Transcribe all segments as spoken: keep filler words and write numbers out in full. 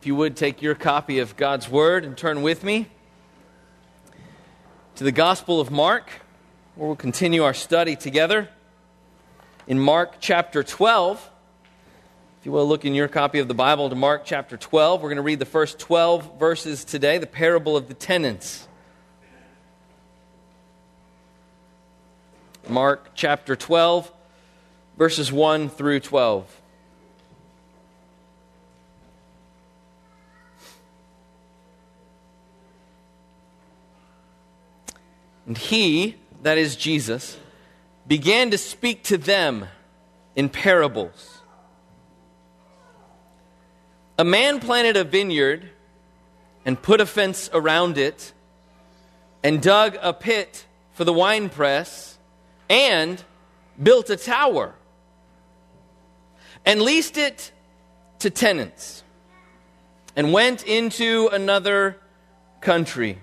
If you would take your copy of God's Word and turn with me to the Gospel of Mark, where we'll continue our study together. In Mark chapter twelve, if you will look in your copy of the Bible to Mark chapter twelve, we're going to read the first twelve verses today, the parable of the tenants. Mark chapter twelve, verses one through twelve. And he, that is Jesus, began to speak to them in parables. A man planted a vineyard and put a fence around it and dug a pit for the winepress and built a tower and leased it to tenants and went into another country.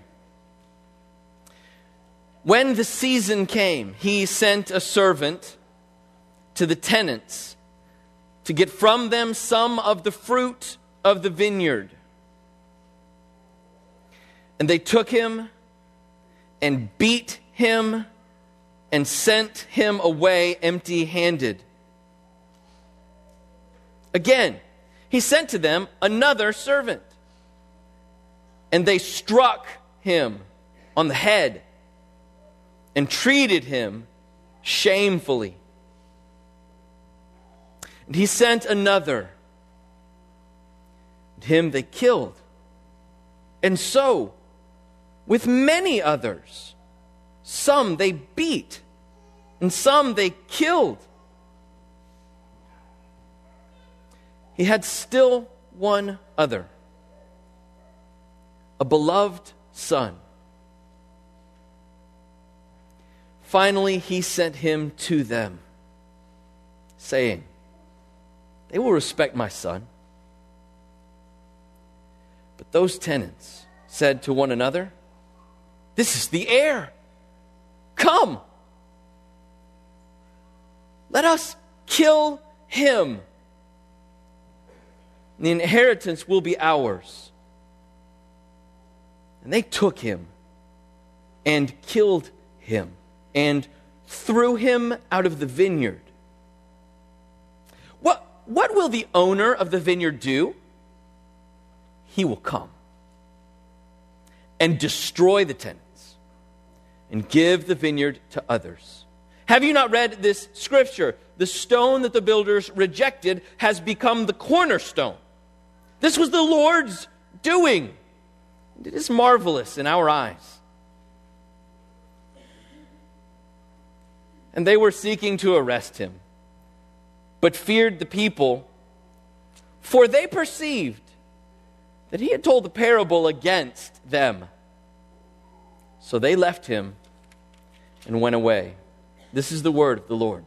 When the season came, he sent a servant to the tenants to get from them some of the fruit of the vineyard. And they took him and beat him and sent him away empty-handed. Again, he sent to them another servant, and they struck him on the head and treated him shamefully. And he sent another, and him they killed. And so, with many others, some they beat, and some they killed. He had still one other, a beloved son. Finally, he sent him to them, saying, "They will respect my son." But those tenants said to one another, "This is the heir. Come, let us kill him. The inheritance will be ours." And they took him and killed him and threw him out of the vineyard. What, what will the owner of the vineyard do? He will come and destroy the tenants and give the vineyard to others. Have you not read this scripture? The stone that the builders rejected has become the cornerstone. This was the Lord's doing. It is marvelous in our eyes. And they were seeking to arrest him, but feared the people, for they perceived that he had told the parable against them. So they left him and went away. This is the word of the Lord.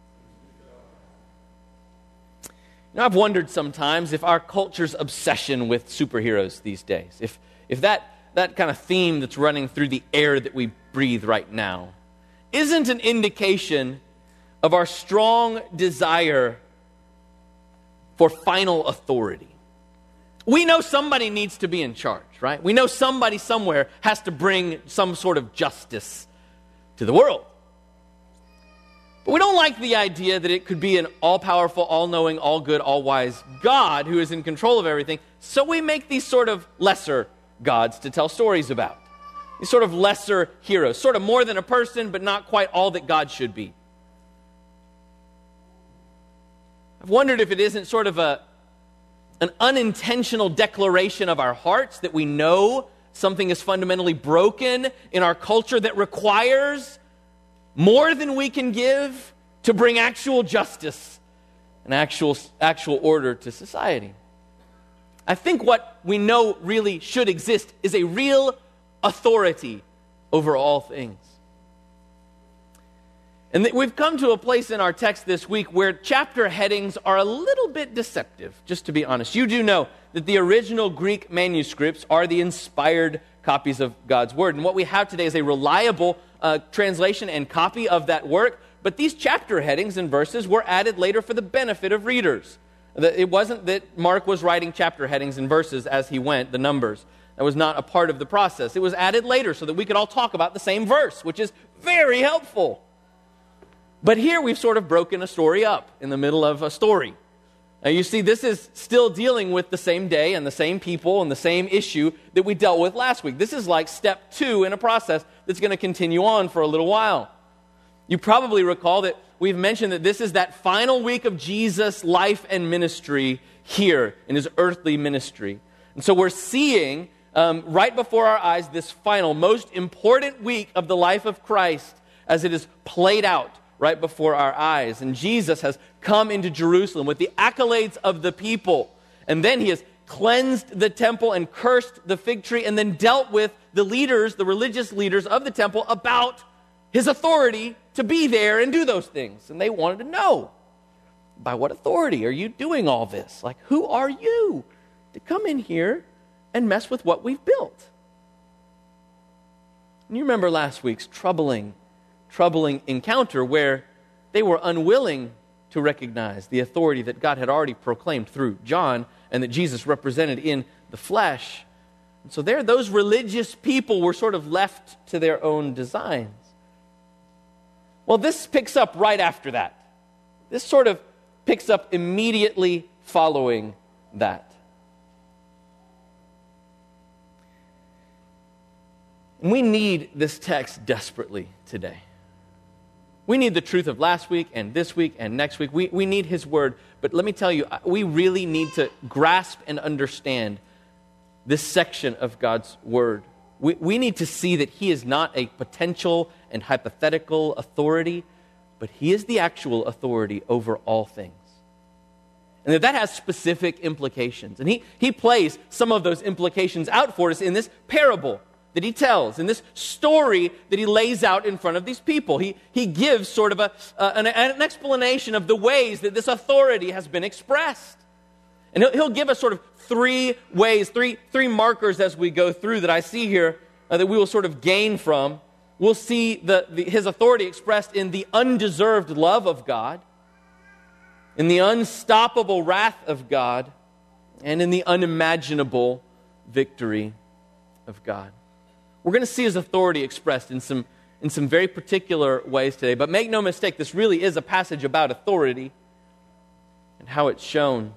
You know, I've wondered sometimes if our culture's obsession with superheroes these days, if if that, that kind of theme that's running through the air that we breathe right now, isn't an indication of our strong desire for final authority. We know somebody needs to be in charge, right? We know somebody somewhere has to bring some sort of justice to the world. But we don't like the idea that it could be an all-powerful, all-knowing, all-good, all-wise God who is in control of everything. So we make these sort of lesser gods to tell stories about. These sort of lesser heroes, sort of more than a person, but not quite all that God should be. I've wondered if it isn't sort of a an unintentional declaration of our hearts that we know something is fundamentally broken in our culture that requires more than we can give to bring actual justice and actual, actual order to society. I think what we know really should exist is a real authority over all things. And th- we've come to a place in our text this week where chapter headings are a little bit deceptive, just to be honest. You do know that the original Greek manuscripts are the inspired copies of God's Word. And what we have today is a reliable uh, translation and copy of that work. But these chapter headings and verses were added later for the benefit of readers. It wasn't that Mark was writing chapter headings and verses as he went, the numbers. That was not a part of the process. It was added later so that we could all talk about the same verse, which is very helpful. But here we've sort of broken a story up in the middle of a story. Now you see, this is still dealing with the same day and the same people and the same issue that we dealt with last week. This is like step two in a process that's going to continue on for a little while. You probably recall that we've mentioned that this is that final week of Jesus' life and ministry here in his earthly ministry. And so we're seeing um, right before our eyes this final, most important week of the life of Christ as it is played out right before our eyes. And Jesus has come into Jerusalem with the accolades of the people. And then he has cleansed the temple and cursed the fig tree and then dealt with the leaders, the religious leaders of the temple about his authority to be there and do those things. And they wanted to know, by what authority are you doing all this? Like, who are you to come in here and mess with what we've built? And you remember last week's troubling, troubling encounter where they were unwilling to recognize the authority that God had already proclaimed through John and that Jesus represented in the flesh. And so there, those religious people were sort of left to their own designs. Well, this picks up right after that. This sort of picks up immediately following that. And we need this text desperately today. We need the truth of last week and this week and next week. We, we need his word. But let me tell you, we really need to grasp and understand this section of God's word. We, we need to see that he is not a potential and hypothetical authority, but he is the actual authority over all things. And that that has specific implications. And he, he plays some of those implications out for us in this parable that he tells, in this story that he lays out in front of these people. He, he gives sort of a, uh, an, an explanation of the ways that this authority has been expressed. And he'll, he'll give us sort of three ways, three, three markers as we go through that I see here uh, that we will sort of gain from. We'll see the, the, his authority expressed in the undeserved love of God, in the unstoppable wrath of God, and in the unimaginable victory of God. We're going to see his authority expressed in some, in some very particular ways today. But make no mistake, this really is a passage about authority and how it's shown.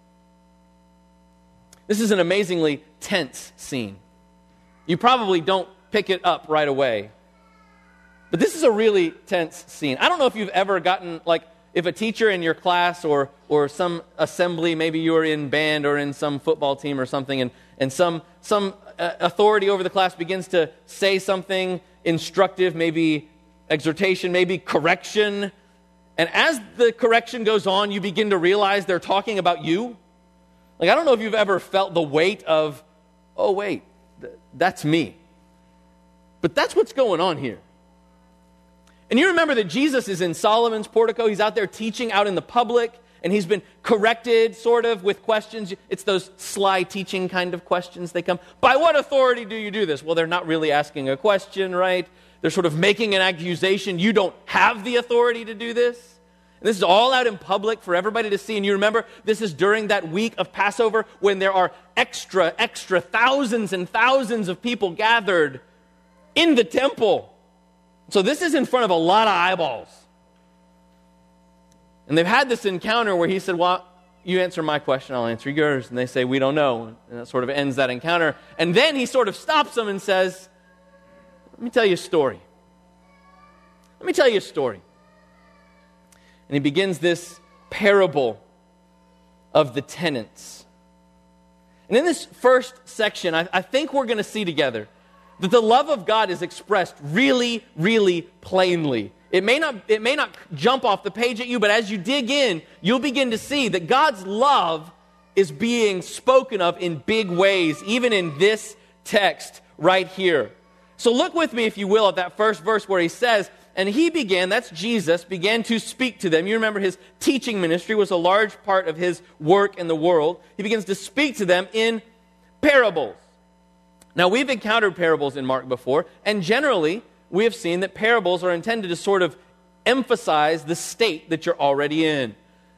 This is an amazingly tense scene. You probably don't pick it up right away. But this is a really tense scene. I don't know if you've ever gotten, like, if a teacher in your class or or some assembly, maybe you were in band or in some football team or something, and, and some, some uh, authority over the class begins to say something instructive, maybe exhortation, maybe correction. And as the correction goes on, you begin to realize they're talking about you. Like, I don't know if you've ever felt the weight of, oh, wait, th- that's me. But that's what's going on here. And you remember that Jesus is in Solomon's portico. He's out there teaching out in the public, and he's been corrected sort of with questions. It's those sly teaching kind of questions they come. By what authority do you do this? Well, they're not really asking a question, right? They're sort of making an accusation. You don't have the authority to do this. And this is all out in public for everybody to see. And you remember, this is during that week of Passover when there are extra, extra thousands and thousands of people gathered in the temple. So this is in front of a lot of eyeballs. And they've had this encounter where he said, well, you answer my question, I'll answer yours. And they say, we don't know. And that sort of ends that encounter. And then he sort of stops them and says, let me tell you a story. Let me tell you a story. And he begins this parable of the tenants. And in this first section, I, I think we're going to see together that the love of God is expressed really, really plainly. It may not, it may not jump off the page at you, but as you dig in, you'll begin to see that God's love is being spoken of in big ways, even in this text right here. So look with me, if you will, at that first verse where he says, and he began, that's Jesus, began to speak to them. You remember his teaching ministry was a large part of his work in the world. He begins to speak to them in parables. Now, we've encountered parables in Mark before, and generally, we have seen that parables are intended to sort of emphasize the state that you're already in.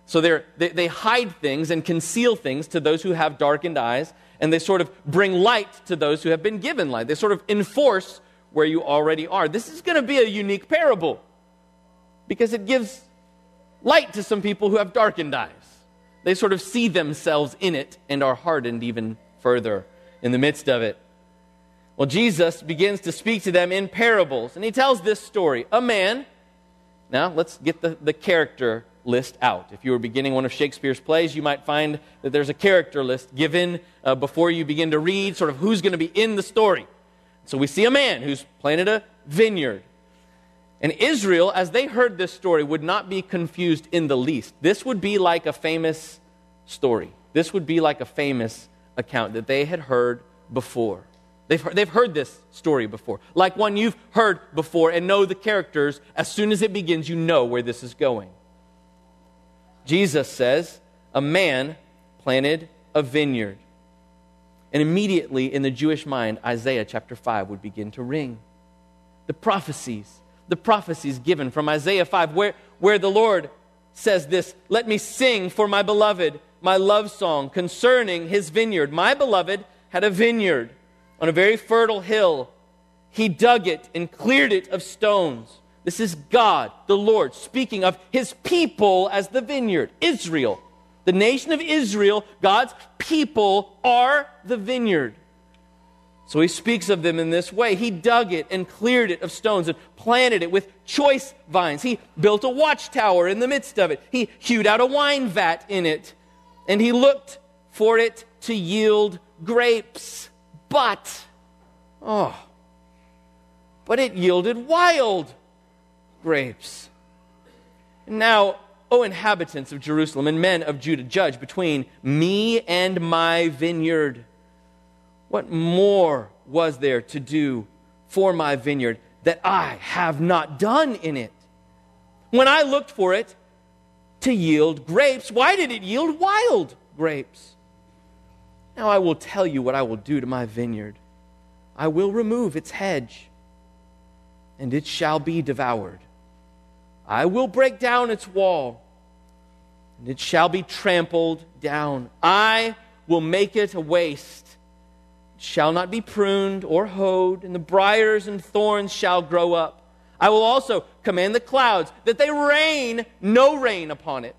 So they're, they they hide things and conceal things to those who have darkened eyes, and they sort of bring light to those who have been given light. They sort of enforce where you already are. This is going to be a unique parable because it gives light to some people who have darkened eyes. They sort of see themselves in it and are hardened even further in the midst of it. Well, Jesus begins to speak to them in parables, and he tells this story. A man, now let's get the, the character list out. If you were beginning one of Shakespeare's plays, you might find that there's a character list given uh, before you begin to read sort of who's going to be in the story. So we see a man who's planted a vineyard. And Israel, as they heard this story, would not be confused in the least. This would be like a famous story. This would be like a famous account that they had heard before. They've heard, they've heard this story before. Like one you've heard before and know the characters. As soon as it begins, you know where this is going. Jesus says, a man planted a vineyard. And immediately in the Jewish mind, Isaiah chapter five would begin to ring. The prophecies, the prophecies given from Isaiah five, where, where the Lord says this, let me sing for my beloved, my love song concerning his vineyard. My beloved had a vineyard on a very fertile hill. He dug it and cleared it of stones. This is God, the Lord, speaking of his people as the vineyard, Israel. The nation of Israel, God's people, are the vineyard. So he speaks of them in this way. He dug it and cleared it of stones and planted it with choice vines. He built a watchtower in the midst of it. He hewed out a wine vat in it. And he looked for it to yield grapes. But, oh, but it yielded wild grapes. And now, O inhabitants of Jerusalem and men of Judah, judge between me and my vineyard. What more was there to do for my vineyard that I have not done in it? When I looked for it to yield grapes, why did it yield wild grapes? Now I will tell you what I will do to my vineyard. I will remove its hedge, and it shall be devoured. I will break down its wall, and it shall be trampled down. I will make it a waste. It shall not be pruned or hoed, and the briars and thorns shall grow up. I will also command the clouds that they rain no rain upon it.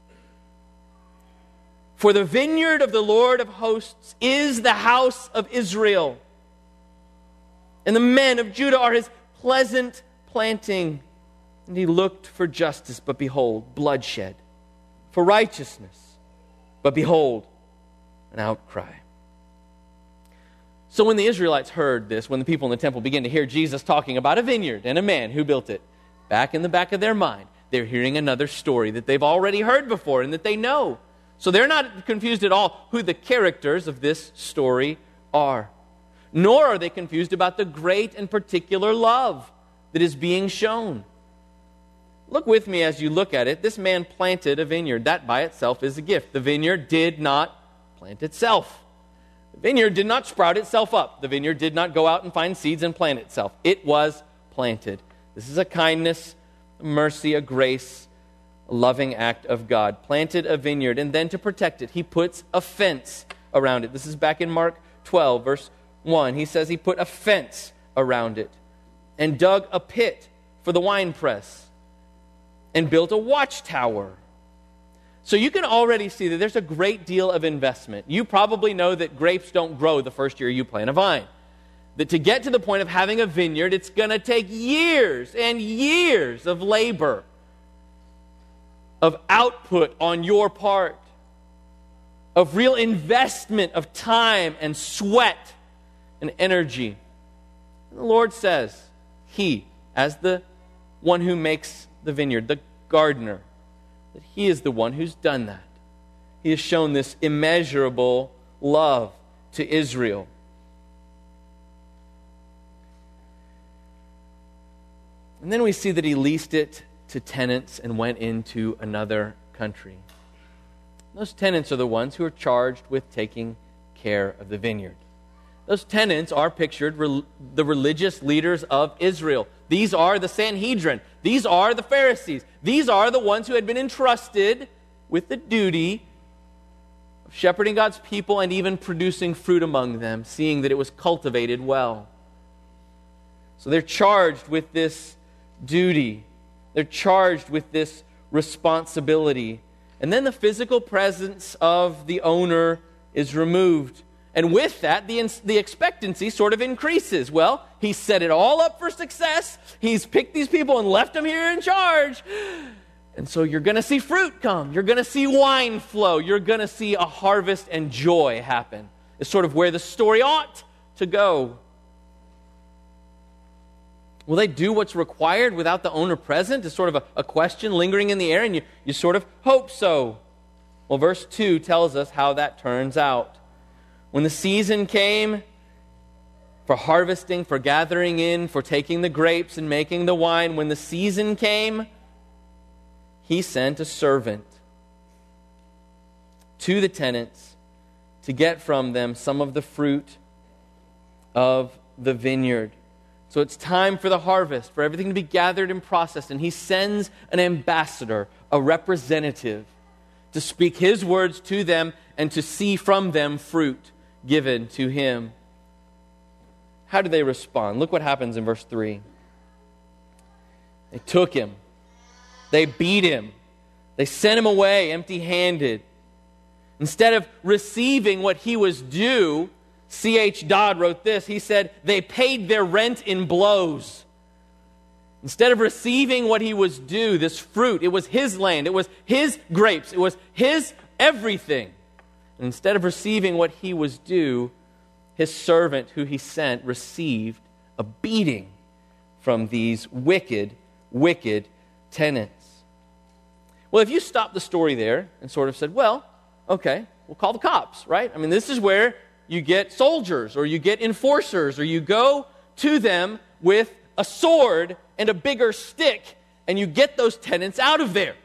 For the vineyard of the Lord of hosts is the house of Israel, and the men of Judah are his pleasant planting. And he looked for justice, but behold, bloodshed. For righteousness, but behold, an outcry. So when the Israelites heard this, when the people in the temple began to hear Jesus talking about a vineyard and a man who built it, back in the back of their mind, they're hearing another story that they've already heard before and that they know. So they're not confused at all who the characters of this story are. Nor are they confused about the great and particular love that is being shown. Look with me as you look at it. This man planted a vineyard. That by itself is a gift. The vineyard did not plant itself. The vineyard did not sprout itself up. The vineyard did not go out and find seeds and plant itself. It was planted. This is a kindness, a mercy, a grace, a loving act of God. Planted a vineyard, and then to protect it, he puts a fence around it. This is back in Mark twelve, verse one. He says he put a fence around it and dug a pit for the winepress and built a watchtower. So you can already see that there's a great deal of investment. You probably know that grapes don't grow the first year you plant a vine. That to get to the point of having a vineyard, it's going to take years and years of labor, of output on your part, of real investment of time and sweat and energy. And the Lord says, he, as the one who makes the vineyard, the gardener, that he is the one who's done that. He has shown this immeasurable love to Israel. And then we see that he leased it to tenants and went into another country. Those tenants are the ones who are charged with taking care of the vineyard. Those tenants are pictured re- the religious leaders of Israel. These are the Sanhedrin. These are the Pharisees. These are the ones who had been entrusted with the duty of shepherding God's people and even producing fruit among them, seeing that it was cultivated well. So they're charged with this duty. They're charged with this responsibility. And then the physical presence of the owner is removed. And with that, the, the expectancy sort of increases. Well, he set it all up for success. He's picked these people and left them here in charge. And so you're going to see fruit come. You're going to see wine flow. You're going to see a harvest and joy happen. It's sort of where the story ought to go. Will they do what's required without the owner present? Is sort of a, a question lingering in the air, and you, you sort of hope so. Well, verse two tells us how that turns out. When the season came for harvesting, for gathering in, for taking the grapes and making the wine, when the season came, he sent a servant to the tenants to get from them some of the fruit of the vineyard. So it's time for the harvest, for everything to be gathered and processed. And he sends an ambassador, a representative, to speak his words to them and to see from them fruit given to him. How do they respond? Look what happens in verse three. They took him. They beat him. They sent him away empty-handed. Instead of receiving what he was due, C H Dodd wrote this. He said, they paid their rent in blows. Instead of receiving what he was due, this fruit, it was his land, it was his grapes, it was his everything. And instead of receiving what he was due, his servant who he sent received a beating from these wicked, wicked tenants. Well, if you stop the story there and sort of said, well, okay, we'll call the cops, right? I mean, this is where you get soldiers or you get enforcers or you go to them with a sword and a bigger stick and you get those tenants out of there.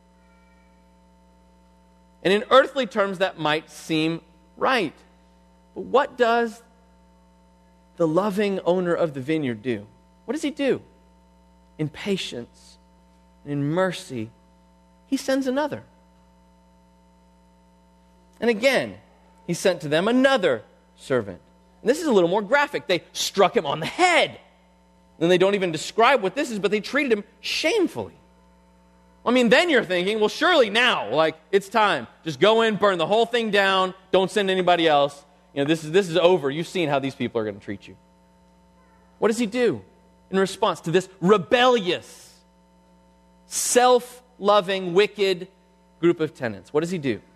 And in earthly terms, that might seem right. But what does the loving owner of the vineyard do? What does he do? In patience and in mercy, he sends another. And again, he sent to them another servant. And this is a little more graphic. They struck him on the head. And they don't even describe what this is, but they treated him shamefully. I mean, then you're thinking, well, surely now, like, it's time. Just go in, burn the whole thing down. Don't send anybody else. You know, this is this is over. You've seen how these people are going to treat you. What does he do in response to this rebellious, self-loving, wicked group of tenants? What does he do?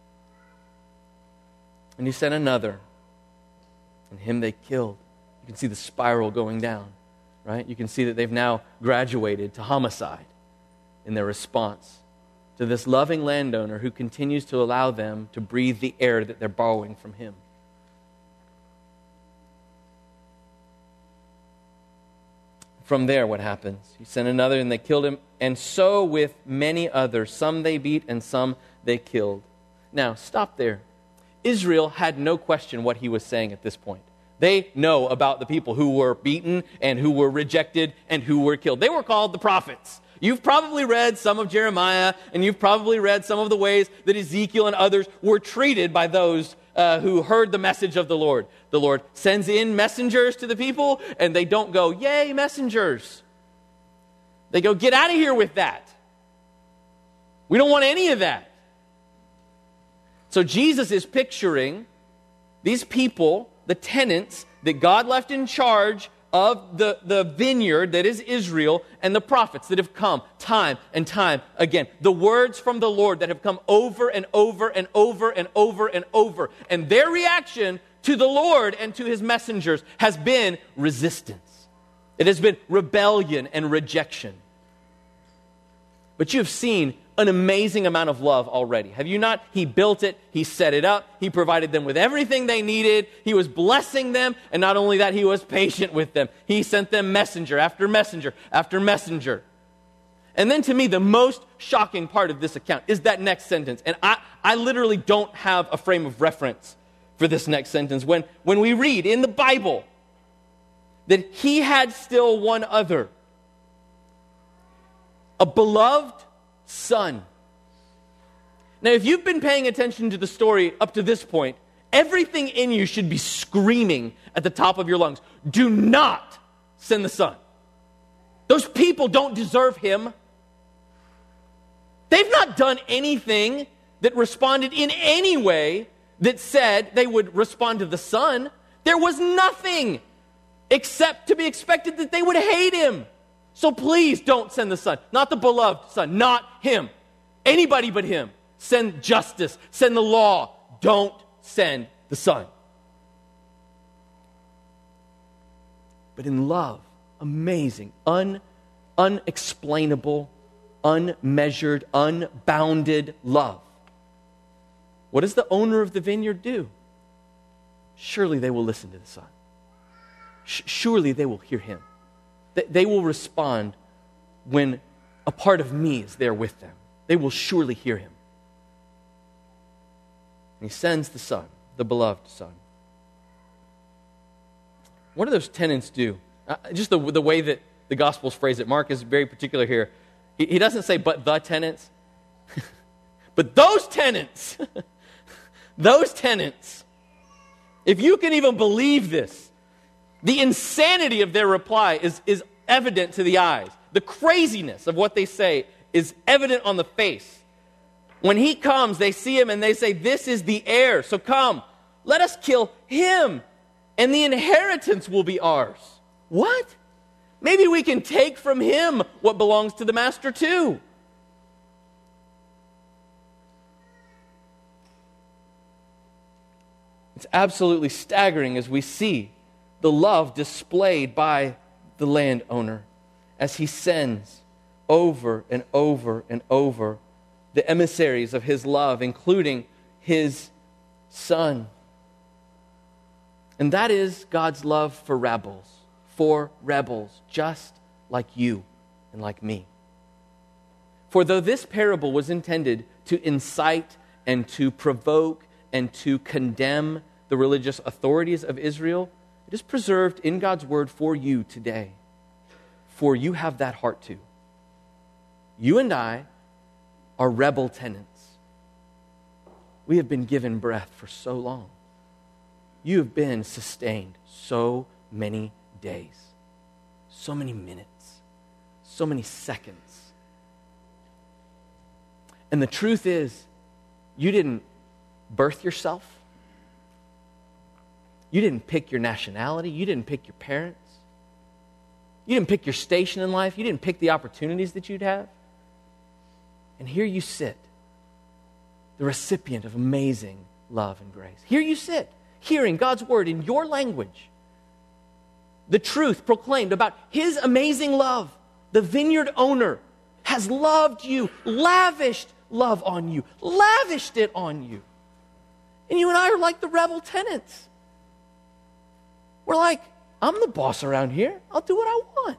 And he sent another, and him they killed. You can see the spiral going down, right? You can see that they've now graduated to homicide in their response to this loving landowner who continues to allow them to breathe the air that they're borrowing from him. From there, what happens? He sent another, and they killed him, and so with many others. Some they beat, and some they killed. Now, stop there. Israel had no question what he was saying at this point. They know about the people who were beaten and who were rejected and who were killed. They were called the prophets. You've probably read some of Jeremiah, and you've probably read some of the ways that Ezekiel and others were treated by those uh, who heard the message of the Lord. The Lord sends in messengers to the people, and they don't go, yay, messengers. They go, get out of here with that. We don't want any of that. So Jesus is picturing these people, the tenants that God left in charge of the, the vineyard that is Israel, and the prophets that have come time and time again. The words from the Lord that have come over and over and over and over and over. And their reaction to the Lord and to his messengers has been resistance. It has been rebellion and rejection. But you've seen an amazing amount of love already. Have you not? He built it. He set it up. He provided them with everything they needed. He was blessing them. And not only that, he was patient with them. He sent them messenger after messenger after messenger. And then to me, the most shocking part of this account is that next sentence. And I, I literally don't have a frame of reference for this next sentence. When, when we read in the Bible that he had still one other, a beloved son Now, if you've been paying attention to the story up to this point, everything in you should be screaming at the top of your lungs, do not send the son. Those people don't deserve him. They've not done anything that responded in any way that said they would respond to the son. There was nothing except to be expected that they would hate him. So please don't send the son. Not the beloved son, not him. Anybody but him. Send justice, send the law. Don't send the son. But in love, amazing, un, unexplainable, unmeasured, unbounded love, what does the owner of the vineyard do? Surely they will listen to the son. Sh- surely they will hear him. Th- they will respond when a part of me is there with them. They will surely hear him. And he sends the son, the beloved son. What do those tenants do? Uh, just the, the way that the Gospels phrase it. Mark is very particular here. He, he doesn't say, but the tenants. But those tenants, those tenants, if you can even believe this, the insanity of their reply is, is evident to the eyes. The craziness of what they say is evident on the face. When he comes, they see him and they say, this is the heir, so come, let us kill him, and the inheritance will be ours. What? Maybe we can take from him what belongs to the master too. It's absolutely staggering as we see the love displayed by the landowner as he sends over and over and over the emissaries of his love, including his son. And that is God's love for rebels, for rebels, just like you and like me. For though this parable was intended to incite and to provoke and to condemn the religious authorities of Israel, it is preserved in God's word for you today. For you have that heart too. You and I are rebel tenants. We have been given breath for so long. You have been sustained so many days, so many minutes, so many seconds. And the truth is, you didn't birth yourself. You didn't pick your nationality. You didn't pick your parents. You didn't pick your station in life. You didn't pick the opportunities that you'd have. And here you sit, the recipient of amazing love and grace. Here you sit, hearing God's word in your language. The truth proclaimed about his amazing love. The vineyard owner has loved you, lavished love on you, lavished it on you. And you and I are like the rebel tenants. We're like, I'm the boss around here. I'll do what I want.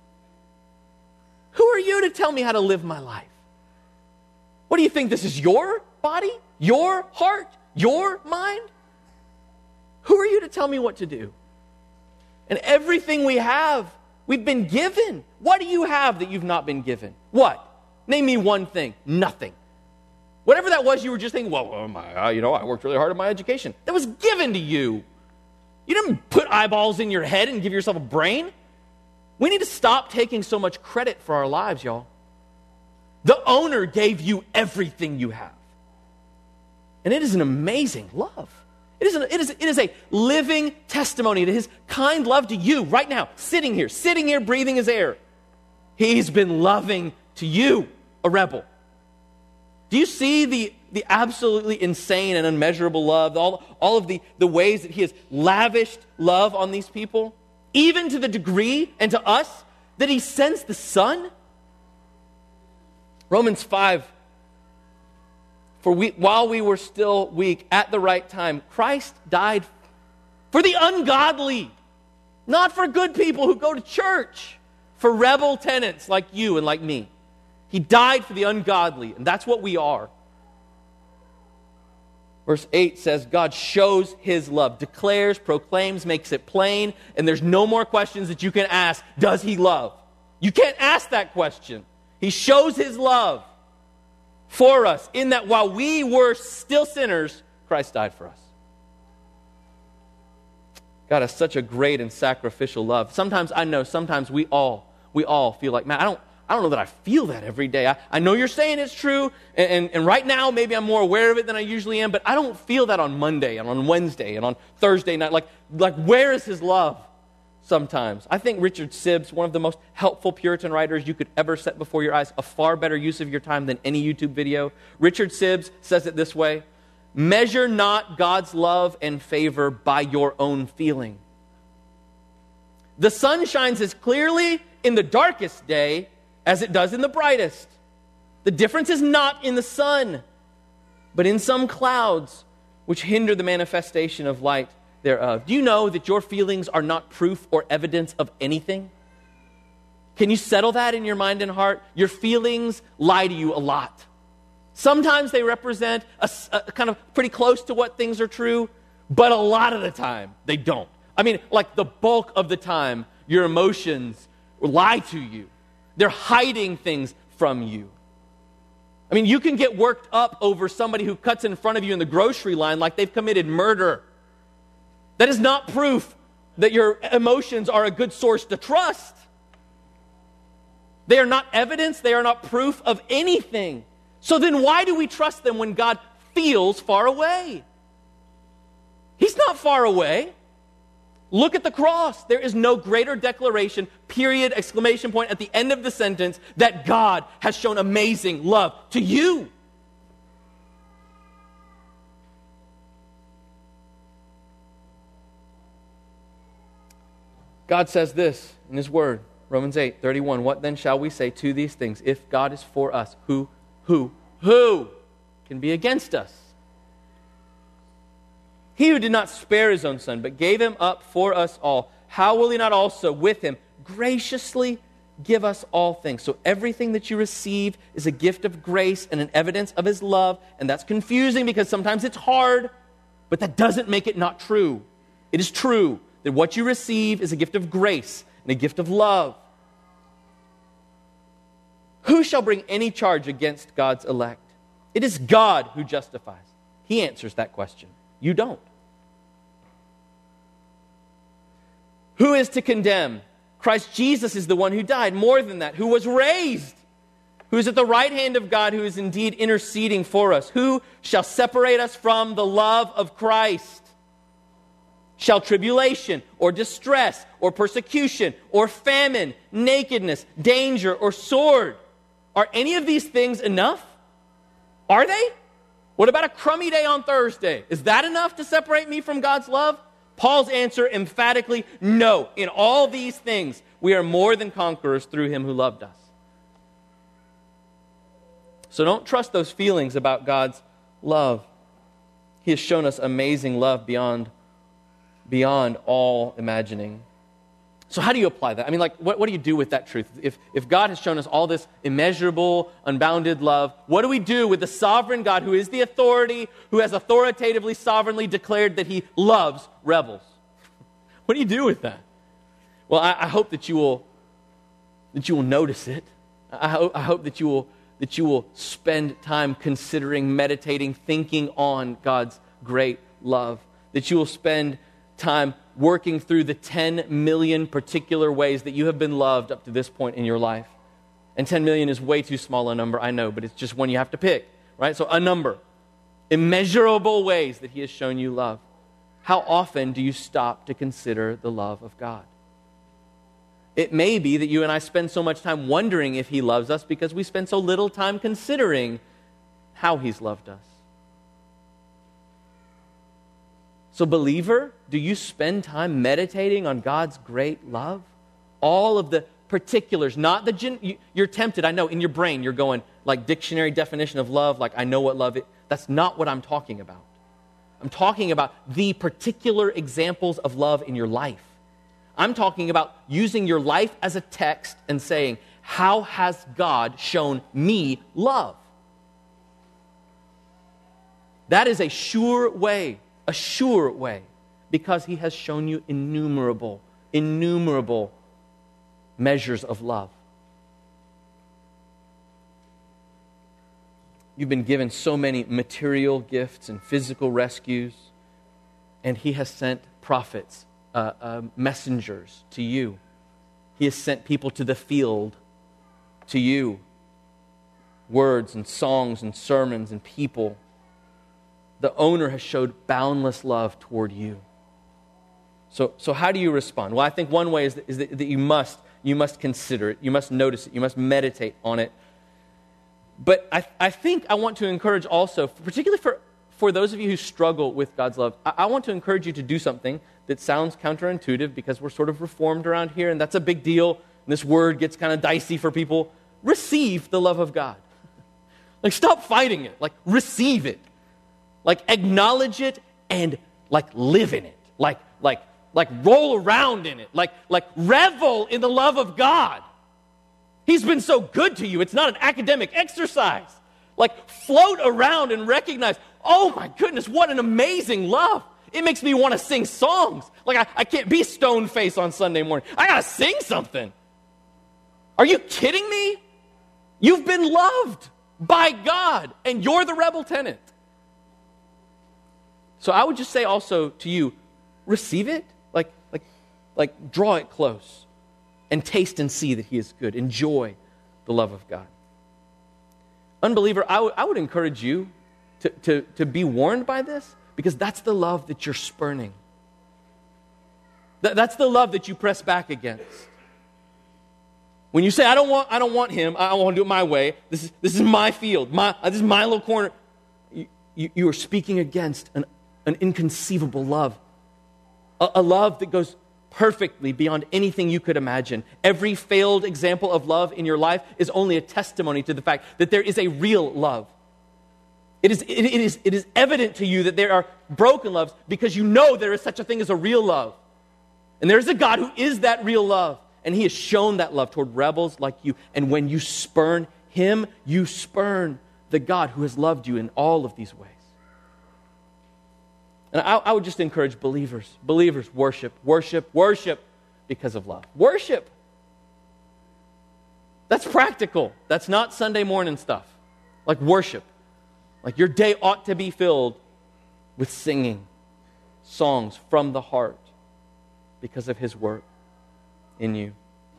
Who are you to tell me how to live my life? What do you think? This is your body? Your heart? Your mind? Who are you to tell me what to do? And everything we have, we've been given. What do you have that you've not been given? What? Name me one thing. Nothing. Whatever that was, you were just thinking, well, oh my, you know, I worked really hard at my education. That was given to you. You didn't put eyeballs in your head and give yourself a brain. We need to stop taking so much credit for our lives, y'all. The owner gave you everything you have. And it is an amazing love. It is, an, it, is, it is a living testimony to his kind love to you right now, sitting here, sitting here, breathing his air. He's been loving to you, a rebel. Do you see the, the absolutely insane and unmeasurable love, all, all of the, the ways that he has lavished love on these people, even to the degree and to us that he sends the Son? Romans five, for we, while we were still weak, at the right time, Christ died for the ungodly, not for good people who go to church, for rebel tenants like you and like me. He died for the ungodly, and that's what we are. Verse eight says, God shows his love, declares, proclaims, makes it plain, and there's no more questions that you can ask. Does he love? You can't ask that question. He shows his love. for us, in that while we were still sinners, Christ died for us. God has such a great and sacrificial love. Sometimes I know, sometimes we all, we all feel like, man, I don't, I don't know that I feel that every day. I, I know you're saying it's true, and, and, and right now maybe I'm more aware of it than I usually am, but I don't feel that on Monday and on Wednesday and on Thursday night. Like, like where is his love sometimes? I think Richard Sibbes, one of the most helpful Puritan writers you could ever set before your eyes, a far better use of your time than any YouTube video. Richard Sibbes says it this way: measure not God's love and favor by your own feeling. The sun shines as clearly in the darkest day as it does in the brightest. The difference is not in the sun, but in some clouds which hinder the manifestation of light thereof. Do you know that your feelings are not proof or evidence of anything? Can you settle that in your mind and heart? Your feelings lie to you a lot. Sometimes they represent a, a kind of pretty close to what things are true, but a lot of the time they don't. I mean, like the bulk of the time, your emotions lie to you. They're hiding things from you. I mean, you can get worked up over somebody who cuts in front of you in the grocery line like they've committed murder. That is not proof that your emotions are a good source to trust. They are not evidence. They are not proof of anything. So then why do we trust them when God feels far away? He's not far away. Look at the cross. There is no greater declaration, period, exclamation point, at the end of the sentence, that God has shown amazing love to you. God says this in His Word, Romans eight thirty-one. What then shall we say to these things? If God is for us, who, who, who can be against us? He who did not spare His own Son, but gave Him up for us all, how will He not also with Him graciously give us all things? So everything that you receive is a gift of grace and an evidence of His love. And that's confusing because sometimes it's hard, but that doesn't make it not true. It is true that what you receive is a gift of grace and a gift of love. Who shall bring any charge against God's elect? It is God who justifies. He answers that question. You don't. Who is to condemn? Christ Jesus is the one who died. More than that, who was raised, who is at the right hand of God, who is indeed interceding for us. Who shall separate us from the love of Christ? Shall tribulation or distress or persecution or famine, nakedness, danger or sword? Are any of these things enough? Are they? What about a crummy day on Thursday? Is that enough to separate me from God's love? Paul's answer emphatically, no. In all these things, we are more than conquerors through Him who loved us. So don't trust those feelings about God's love. He has shown us amazing love beyond, beyond all imagining. So how do you apply that? I mean, like, what, what do you do with that truth? If, if God has shown us all this immeasurable, unbounded love, what do we do with the sovereign God who is the authority, who has authoritatively, sovereignly declared that He loves rebels? What do you do with that? Well, I, I hope that you will that you will notice it. I, ho- I hope that you will that you will spend time considering, meditating, thinking on God's great love. That you will spend time working through the ten million particular ways that you have been loved up to this point in your life. And ten million is way too small a number, I know, but it's just one you have to pick, right? So a number. Immeasurable ways that He has shown you love. How often do you stop to consider the love of God? It may be that you and I spend so much time wondering if He loves us because we spend so little time considering how He's loved us. So believer, do you spend time meditating on God's great love? All of the particulars, not the, gen- you're tempted, I know, in your brain, you're going like dictionary definition of love, like I know what love is. That's not what I'm talking about. I'm talking about the particular examples of love in your life. I'm talking about using your life as a text and saying, how has God shown me love? That is a sure way. A sure way, because He has shown you innumerable, innumerable measures of love. You've been given so many material gifts and physical rescues. And he has sent prophets, uh, uh, messengers to you. He has sent people to the field to you. Words and songs and sermons and people. The owner has showed boundless love toward you. So, so how do you respond? Well, I think one way is that, is that, that you must you must consider it. You must notice it. You must meditate on it. But I, I think I want to encourage also, particularly for, for those of you who struggle with God's love, I, I want to encourage you to do something that sounds counterintuitive because we're sort of reformed around here, and that's a big deal. And this word gets kind of dicey for people. Receive the love of God. Like, stop fighting it. Like, receive it. Like, acknowledge it and, like, live in it. Like, like, like, roll around in it. Like, like, revel in the love of God. He's been so good to you. It's not an academic exercise. Like, float around and recognize, oh my goodness, what an amazing love. It makes me want to sing songs. Like, I, I can't be stone-faced on Sunday morning. I got to sing something. Are you kidding me? You've been loved by God, and you're the rebel tenant. So I would just say also to you, receive it, like, like, like draw it close, and taste and see that He is good. Enjoy the love of God. Unbeliever, I, w- I would encourage you to, to, to be warned by this, because that's the love that you're spurning. Th- that's the love that you press back against. When you say, I don't want, I don't want him, I want to do it my way, this is, this is my field, my, this is my little corner, you, you, you are speaking against an, an inconceivable love. A, a love that goes perfectly beyond anything you could imagine. Every failed example of love in your life is only a testimony to the fact that there is a real love. It is, it, it is, it is evident to you that there are broken loves because you know there is such a thing as a real love. And there is a God who is that real love. And He has shown that love toward rebels like you. And when you spurn Him, you spurn the God who has loved you in all of these ways. And I, I would just encourage believers, believers, worship, worship, worship because of love. Worship. That's practical. That's not Sunday morning stuff. Like worship. Like your day ought to be filled with singing songs from the heart because of His work in you.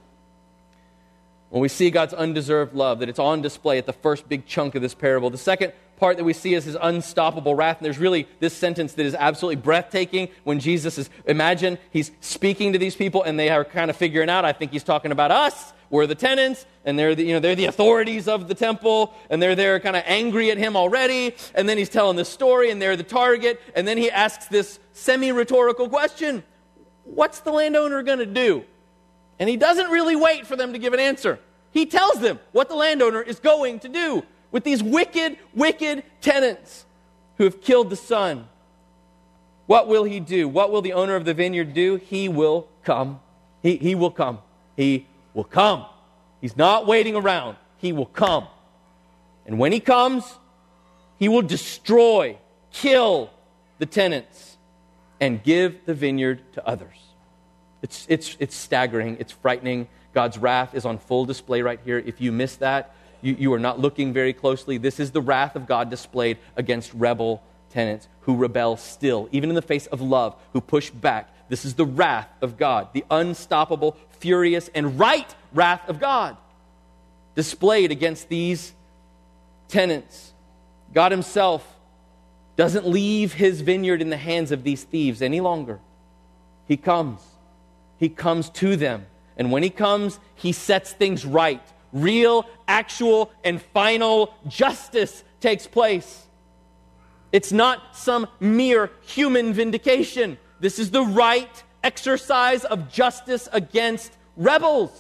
When we see God's undeserved love, that it's on display at the first big chunk of this parable. The second part that we see is His unstoppable wrath. And there's really this sentence that is absolutely breathtaking when Jesus is, imagine He's speaking to these people and they are kind of figuring out, I think He's talking about us. We're the tenants, and they're the, you know, they're the authorities of the temple, and they're there kind of angry at Him already. And then He's telling this story, and they're the target. And then He asks this semi-rhetorical question: what's the landowner going to do? And He doesn't really wait for them to give an answer. He tells them what the landowner is going to do with these wicked, wicked tenants who have killed the son. What will he do? What will the owner of the vineyard do? He will come. He, he will come. He will come. He's not waiting around. He will come. And when He comes, He will destroy, kill the tenants, and give the vineyard to others. It's, it's, it's staggering. It's frightening. God's wrath is on full display right here. If you miss that, you, you are not looking very closely. This is the wrath of God displayed against rebel tenants who rebel still, even in the face of love, who push back. This is the wrath of God, the unstoppable, furious, and right wrath of God displayed against these tenants. God Himself doesn't leave His vineyard in the hands of these thieves any longer. He comes. He comes to them. And when He comes, He sets things right. Real, actual, and final justice takes place. It's not some mere human vindication. This is the right exercise of justice against rebels.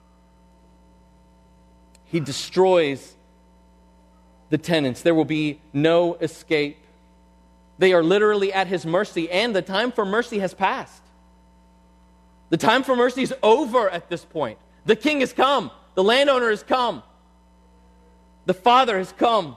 He destroys the tenants. There will be no escape. They are literally at His mercy, and the time for mercy has passed. The time for mercy is over at this point. The king has come. The landowner has come. The father has come.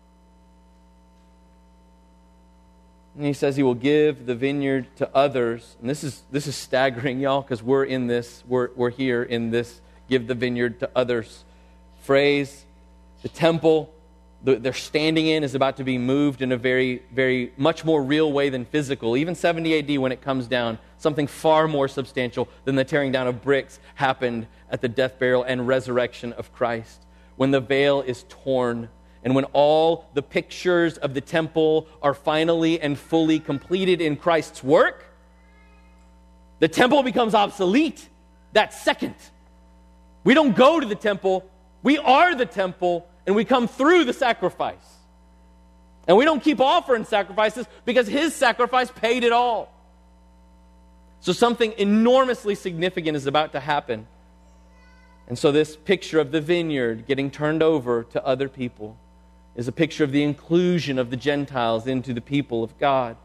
And He says He will give the vineyard to others. And this is this is staggering, y'all, because we're in this, we're, we're here in this give the vineyard to others phrase. The temple, they're standing in is about to be moved in a very, very much more real way than physical. Even seventy A D, when it comes down, something far more substantial than the tearing down of bricks happened at the death, burial, and resurrection of Christ. When the veil is torn, and when all the pictures of the temple are finally and fully completed in Christ's work, the temple becomes obsolete that second. We don't go to the temple, we are the temple, and we come through the sacrifice. And we don't keep offering sacrifices because His sacrifice paid it all. So something enormously significant is about to happen. And so this picture of the vineyard getting turned over to other people is a picture of the inclusion of the Gentiles into the people of God.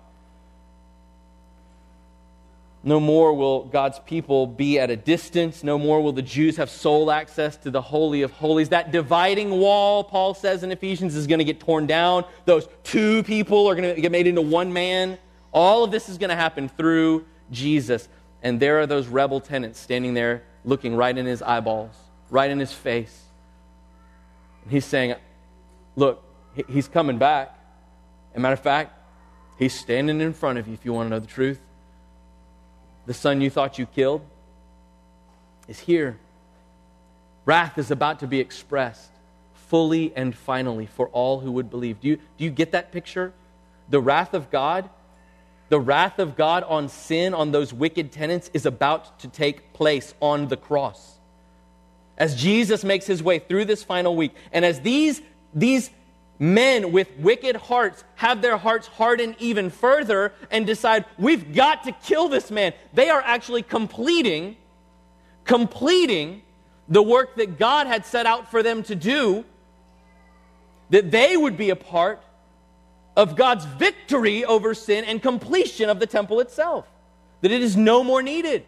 No more will God's people be at a distance. No more will the Jews have sole access to the Holy of Holies. That dividing wall, Paul says in Ephesians, is going to get torn down. Those two people are going to get made into one man. All of this is going to happen through Jesus. And there are those rebel tenants standing there looking right in His eyeballs, right in His face. And He's saying, look, He's coming back. As a matter of fact, He's standing in front of you if you want to know the truth. The son you thought you killed is here. Wrath is about to be expressed fully and finally for all who would believe. Do you, do you get that picture? The wrath of God, the wrath of God on sin, on those wicked tenants, is about to take place on the cross. As Jesus makes His way through this final week, and as these, these men with wicked hearts have their hearts hardened even further and decide, we've got to kill this man. They are actually completing, completing the work that God had set out for them to do, that they would be a part of God's victory over sin and completion of the temple itself, that it is no more needed.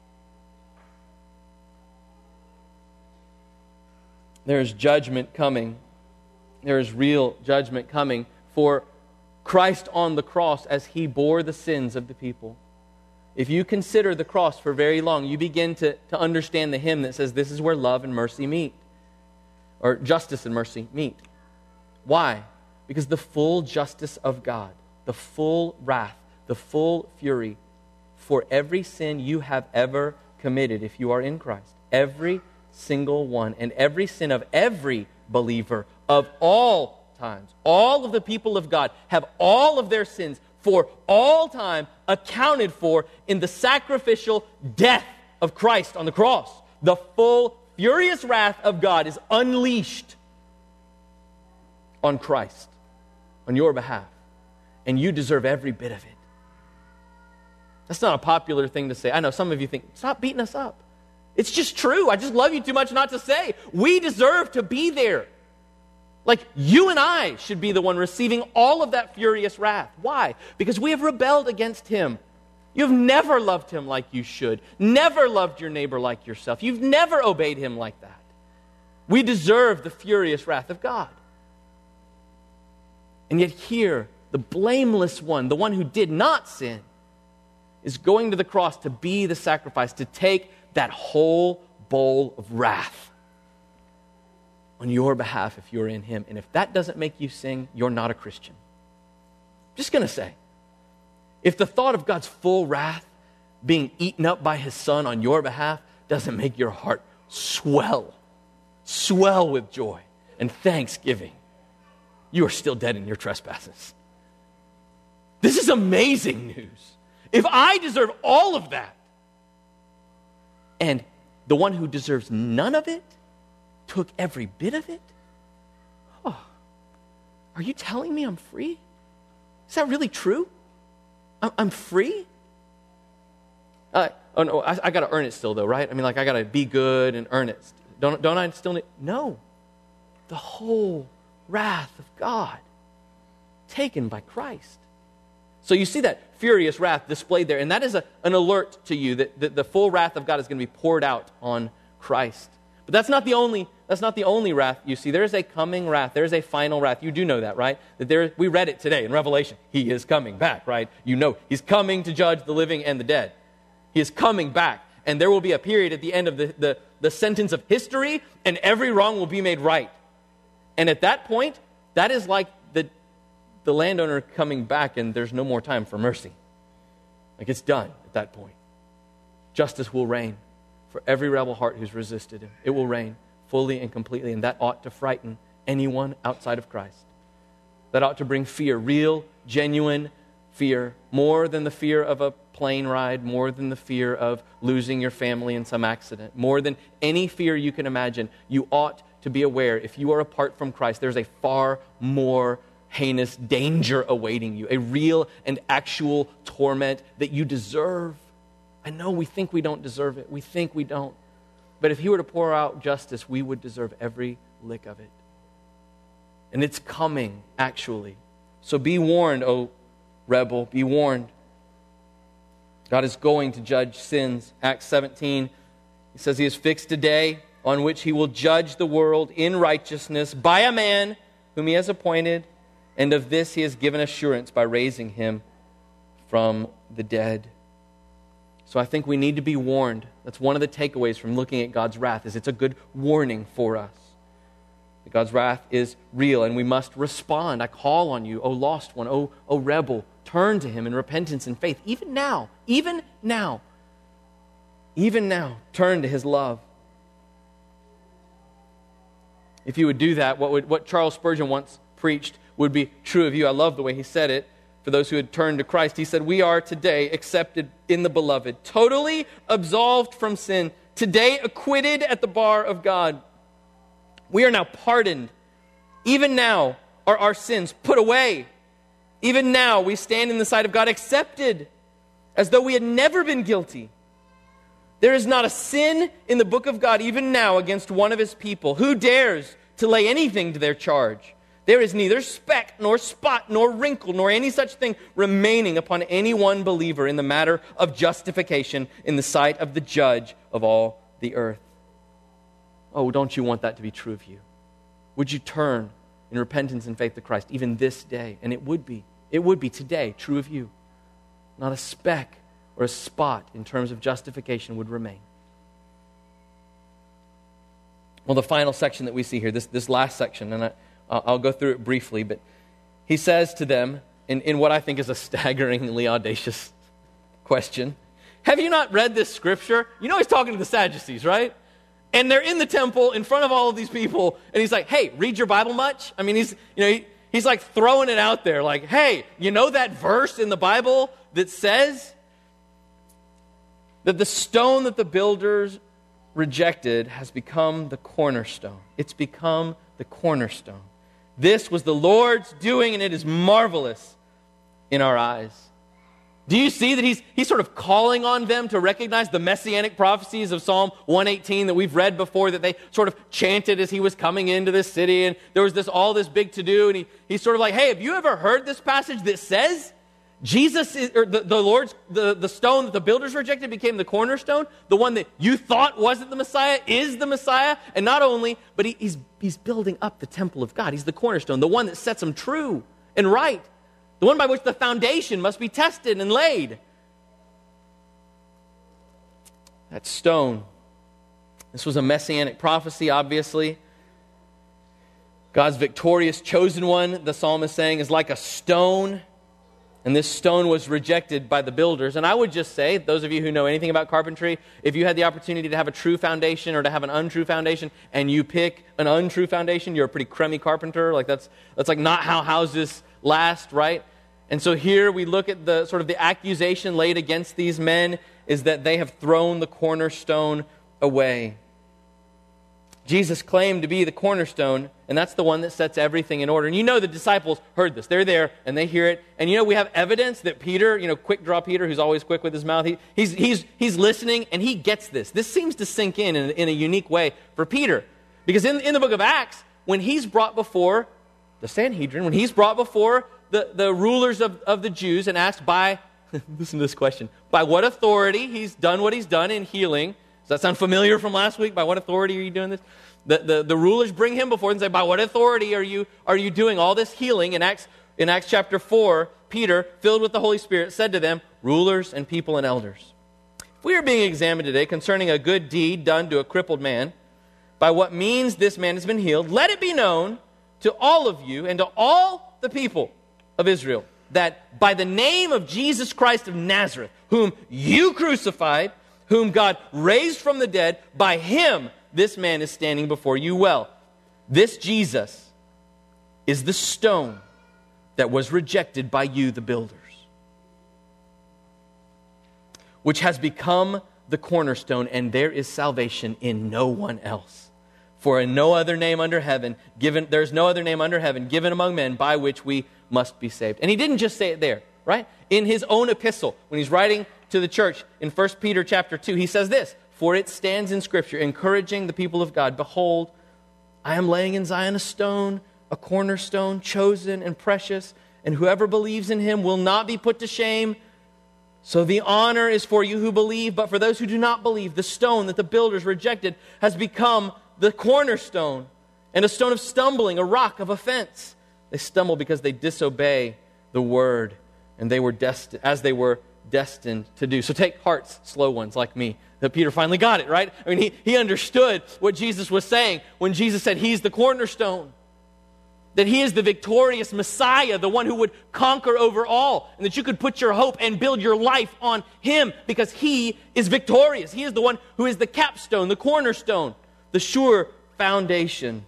There is judgment coming. There is real judgment coming for Christ on the cross as He bore the sins of the people. If you consider the cross for very long, you begin to, to understand the hymn that says, this is where love and mercy meet, or justice and mercy meet. Why? Because the full justice of God, the full wrath, the full fury for every sin you have ever committed if you are in Christ, every single one, and every sin of every believer of all times, all of the people of God have all of their sins for all time accounted for in the sacrificial death of Christ on the cross. The full furious wrath of God is unleashed on Christ, on your behalf, and you deserve every bit of it. That's not a popular thing to say. I know some of you think, stop beating us up. It's just true. I just love you too much not to say. We deserve to be there. Like, you and I should be the one receiving all of that furious wrath. Why? Because we have rebelled against Him. You've never loved Him like you should. Never loved your neighbor like yourself. You've never obeyed Him like that. We deserve the furious wrath of God. And yet here, the blameless one, the one who did not sin, is going to the cross to be the sacrifice, to take that whole bowl of wrath on your behalf if you're in Him. And if that doesn't make you sing, you're not a Christian. Just going to say, if the thought of God's full wrath being eaten up by His Son on your behalf doesn't make your heart swell, swell with joy and thanksgiving, you are still dead in your trespasses. This is amazing news. If I deserve all of that, and the one who deserves none of it took every bit of it, oh, are you telling me I'm free? Is that really true? I'm free? Uh, oh no, I, I got to earn it still though, right? I mean, like I got to be good and earn it. Don't, don't I still need? No. The whole wrath of God taken by Christ. So you see that furious wrath displayed there, and that is a, an alert to you that, that the full wrath of God is going to be poured out on Christ. But that's not the only that's not the only wrath you see. There is a coming wrath. There is a final wrath. You do know that, right? That there we read it today in Revelation. He is coming back, right? You know He's coming to judge the living and the dead. He is coming back, and there will be a period at the end of the, the, the sentence of history, and every wrong will be made right. And at that point, that is like the, the landowner coming back and there's no more time for mercy. Like it's done at that point. Justice will reign for every rebel heart who's resisted him. It will reign fully and completely, and that ought to frighten anyone outside of Christ. That ought to bring fear, real, genuine fear, more than the fear of a plane ride, more than the fear of losing your family in some accident, more than any fear you can imagine. You ought to be aware, if you are apart from Christ, there's a far more heinous danger awaiting you, a real and actual torment that you deserve. I know we think we don't deserve it. We think we don't. But if he were to pour out justice, we would deserve every lick of it. And it's coming, actually. So be warned, O rebel, be warned. God is going to judge sins. Acts seventeen, he says he has fixed a day on which he will judge the world in righteousness by a man whom he has appointed, and of this he has given assurance by raising him from the dead. So I think we need to be warned. That's one of the takeaways from looking at God's wrath, is it's a good warning for us. That God's wrath is real, and we must respond. I call on you, O lost one, O, o rebel, turn to him in repentance and faith. Even now, even now, even now, turn to his love. If you would do that, what would what Charles Spurgeon once preached would be true of you. I love the way he said it. For those who had turned to Christ, he said, we are today accepted in the beloved, totally absolved from sin, today acquitted at the bar of God. We are now pardoned. Even now are our sins put away. Even now we stand in the sight of God accepted, as though we had never been guilty. There is not a sin in the book of God, even now, against one of his people. Who dares to lay anything to their charge? There is neither speck, nor spot, nor wrinkle, nor any such thing remaining upon any one believer in the matter of justification in the sight of the judge of all the earth. Oh, don't you want that to be true of you? Would you turn in repentance and faith to Christ even this day? And it would be, it would be today true of you. Not a speck or a spot in terms of justification would remain. Well, the final section that we see here, this, this last section, and I, I'll go through it briefly, but he says to them, in, in what I think is a staggeringly audacious question, have you not read this scripture? You know he's talking to the Sadducees, right? And they're in the temple in front of all of these people, and he's like, hey, read your Bible much? I mean, he's you know he, he's like throwing it out there, like, hey, you know that verse in the Bible that says that the stone that the builders rejected has become the cornerstone. It's become the cornerstone. This was the Lord's doing, and it is marvelous in our eyes. Do you see that he's, he's sort of calling on them to recognize the messianic prophecies of Psalm one eighteen that we've read before, that they sort of chanted as he was coming into this city, and there was this all this big to-do, and he, he's sort of like, hey, have you ever heard this passage that says Jesus is, or the, the Lord's, the, the stone that the builders rejected became the cornerstone? The one that you thought wasn't the Messiah is the Messiah. And not only, but he, he's, he's building up the temple of God. He's the cornerstone, the one that sets them true and right. The one by which the foundation must be tested and laid. That stone. This was a messianic prophecy, obviously. God's victorious chosen one, the psalmist is saying, is like a stone. And this stone was rejected by the builders. And I would just say, those of you who know anything about carpentry, if you had the opportunity to have a true foundation or to have an untrue foundation, and you pick an untrue foundation, you're a pretty crummy carpenter. Like that's that's like not how houses last, right? And so here we look at the sort of the accusation laid against these men is that they have thrown the cornerstone away. Jesus claimed to be the cornerstone, and that's the one that sets everything in order. And you know the disciples heard this. They're there, and they hear it. And you know we have evidence that Peter, you know, quick draw Peter, who's always quick with his mouth, he, he's, he's, he's listening, and he gets this. This seems to sink in in, in a unique way for Peter. Because in, in the book of Acts, when he's brought before the Sanhedrin, when he's brought before the, the rulers of, of the Jews and asked by, listen to this question, by what authority he's done what he's done in healing. Does that sound familiar from last week? By what authority are you doing this? The, the, the rulers bring him before and say, by what authority are you are you doing all this healing? In Acts, in Acts chapter four, Peter, filled with the Holy Spirit, said to them, rulers and people and elders, if we are being examined today concerning a good deed done to a crippled man, by what means this man has been healed, let it be known to all of you and to all the people of Israel that by the name of Jesus Christ of Nazareth, whom you crucified, whom God raised from the dead, by him this man is standing before you well. This Jesus is the stone that was rejected by you, the builders, which has become the cornerstone, and there is salvation in no one else. For in no other name under heaven given, there's no other name under heaven given among men by which we must be saved. And he didn't just say it there, right? In his own epistle, when he's writing to the church in First Peter chapter two, he says this, for it stands in Scripture, encouraging the people of God, behold, I am laying in Zion a stone, a cornerstone, chosen and precious, and whoever believes in him will not be put to shame. So the honor is for you who believe, but for those who do not believe, the stone that the builders rejected has become the cornerstone, and a stone of stumbling, a rock of offense. They stumble because they disobey the word, and they were destined, as they were destined to do. So take heart, slow ones like me, that Peter finally got it, right? I mean, he, he understood what Jesus was saying when Jesus said he's the cornerstone, that he is the victorious Messiah, the one who would conquer over all, and that you could put your hope and build your life on him because he is victorious. He is the one who is the capstone, the cornerstone, the sure foundation.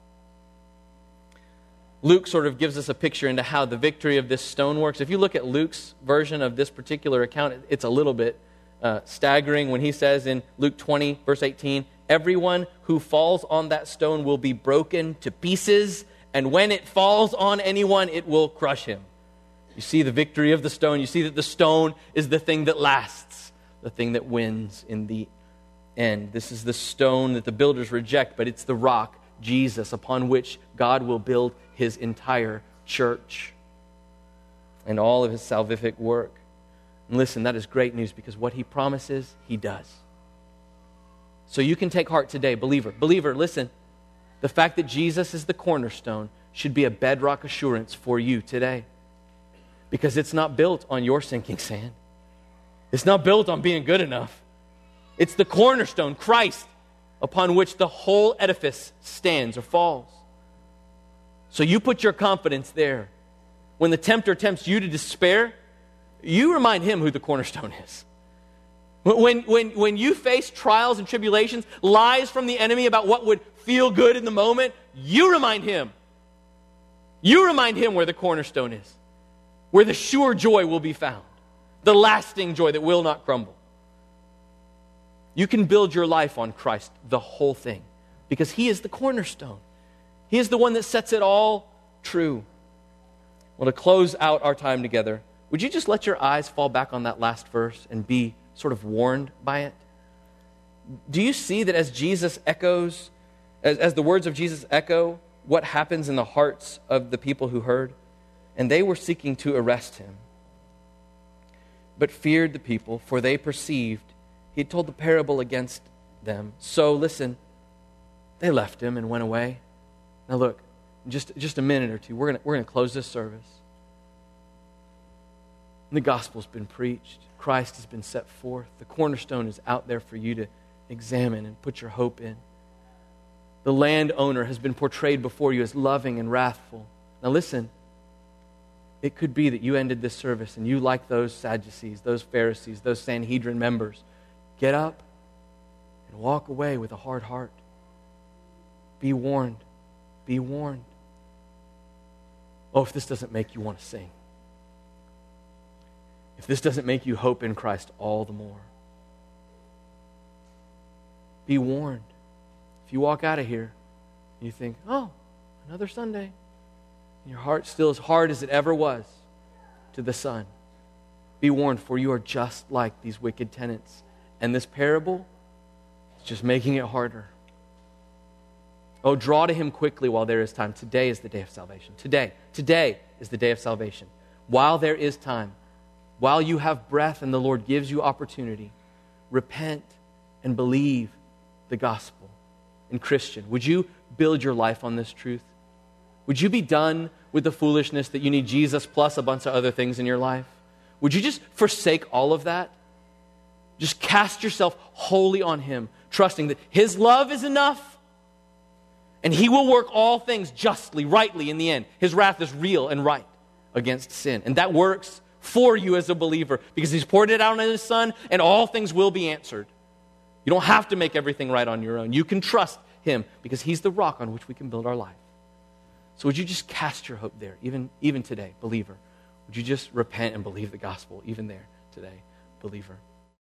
Luke sort of gives us a picture into how the victory of this stone works. If you look at Luke's version of this particular account, it's a little bit uh, staggering when he says in Luke twenty, verse eighteen, everyone who falls on that stone will be broken to pieces, and when it falls on anyone, it will crush him. You see the victory of the stone. You see that the stone is the thing that lasts, the thing that wins in the end. This is the stone that the builders reject, but it's the rock, Jesus, upon which God will build his entire church and all of his salvific work. And listen, that is great news because what he promises, he does. So you can take heart today, believer. Believer, listen. The fact that Jesus is the cornerstone should be a bedrock assurance for you today because it's not built on your sinking sand. It's not built on being good enough. It's the cornerstone, Christ, upon which the whole edifice stands or falls. So you put your confidence there. When the tempter tempts you to despair, you remind him who the cornerstone is. When, when, when you face trials and tribulations, lies from the enemy about what would feel good in the moment, you remind him. You remind him where the cornerstone is, where the sure joy will be found, the lasting joy that will not crumble. You can build your life on Christ, the whole thing, because he is the cornerstone. He is the one that sets it all true. Well, to close out our time together, would you just let your eyes fall back on that last verse and be sort of warned by it? Do you see that as Jesus echoes, as, as the words of Jesus echo, what happens in the hearts of the people who heard? And they were seeking to arrest him, but feared the people, for they perceived he had told the parable against them. So, listen, they left him and went away. Now look, in just, just a minute or two, we're going we're going to close this service. And the gospel's been preached. Christ has been set forth. The cornerstone is out there for you to examine and put your hope in. The landowner has been portrayed before you as loving and wrathful. Now listen, it could be that you ended this service and you, like those Sadducees, those Pharisees, those Sanhedrin members, get up and walk away with a hard heart. Be warned. Be warned. Oh, if this doesn't make you want to sing. If this doesn't make you hope in Christ all the more. Be warned. If you walk out of here and you think, oh, another Sunday, and your heart's still as hard as it ever was to the Son, be warned, for you are just like these wicked tenants. And this parable is just making it harder. Oh, draw to him quickly while there is time. Today is the day of salvation. Today. Today is the day of salvation. While there is time, while you have breath and the Lord gives you opportunity, repent and believe the gospel. And Christian, would you build your life on this truth? Would you be done with the foolishness that you need Jesus plus a bunch of other things in your life? Would you just forsake all of that? Just cast yourself wholly on him, trusting that his love is enough And he will work all things justly, rightly in the end. His wrath is real and right against sin. And that works for you as a believer because he's poured it out on his Son, and all things will be answered. You don't have to make everything right on your own. You can trust him because he's the rock on which we can build our life. So would you just cast your hope there, even, even today, believer? Would you just repent and believe the gospel, even there today, believer?